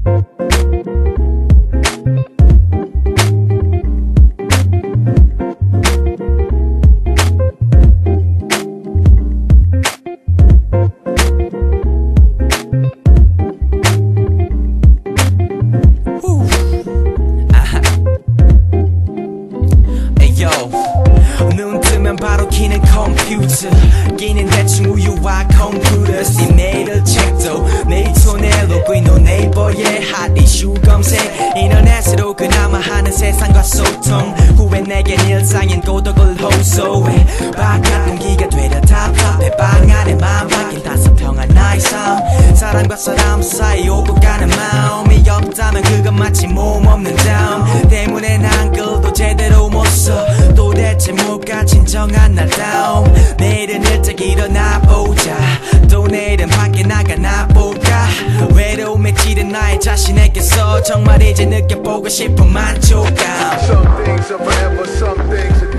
눈 뜨면 바로 키는 컴퓨터 끼는 대충 우유와 컴퓨터 이메일 책도 내 손에 로그인도 네이버에 핫 이슈 검색 인터넷으로 그나마 하는 세상과 소통 후에 내겐 일상인 고독을 호소해 바깥 공기가 되려 답답해 방 안에 마음 바뀐 다소평한 나의 삶 사람과 사람 사이 오고 가는 마음이 없다면 그건 마치 몸 없는 다음 때문에 난 글도 제대로 못 써 도대체 뭐가 진정한 나다움 내일은 일찍 일어나 보자 또 내일은 밖에 나가나 볼까 외로움에 찌든 나의 자신에게서 정말 이제 느껴보고 싶은 만족감 Some things are forever, some things are